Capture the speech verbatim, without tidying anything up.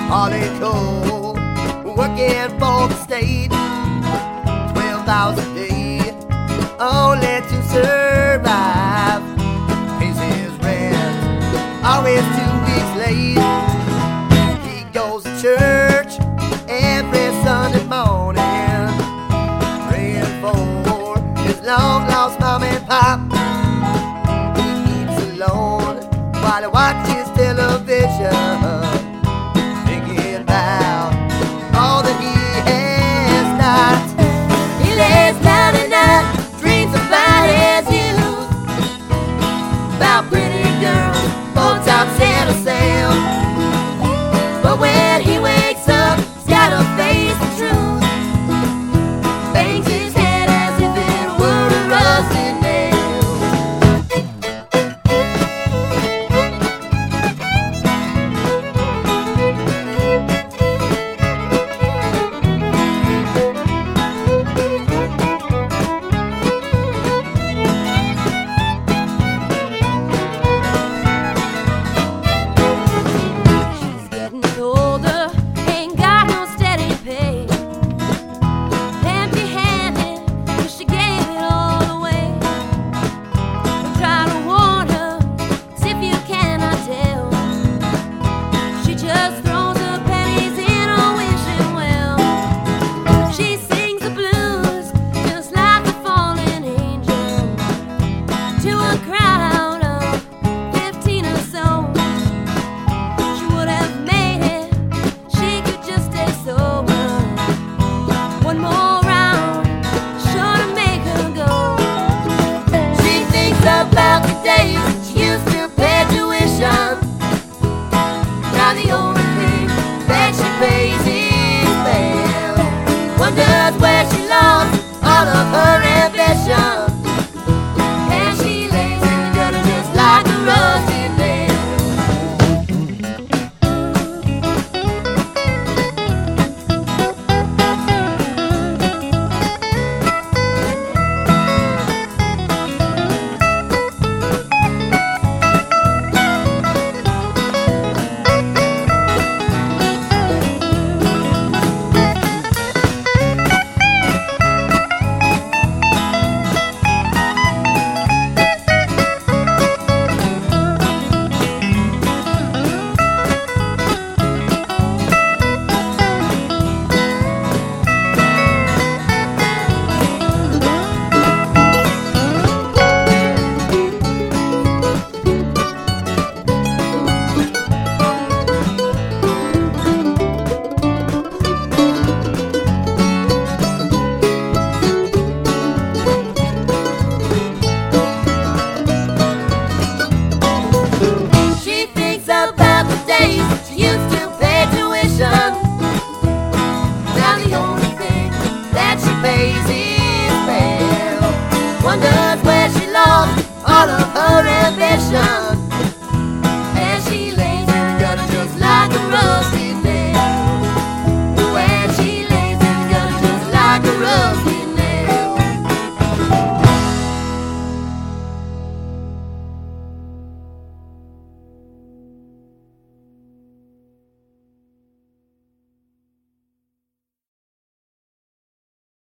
Hardly cold, working for the state, twelve hours a day, only to survive. Pays his rent, always two weeks late. He goes to church every Sunday morning, praying for his long lost mom and pop. He eats alone while he watches television, thinking about all that he has not. He lays down at night, dreams about his youth, about pretty girls, both top Santa Sam. But when he wakes up, he's gotta face the truth. Bangs his head as if it were a rusty nail. About the days she used to pay tuition. Now the old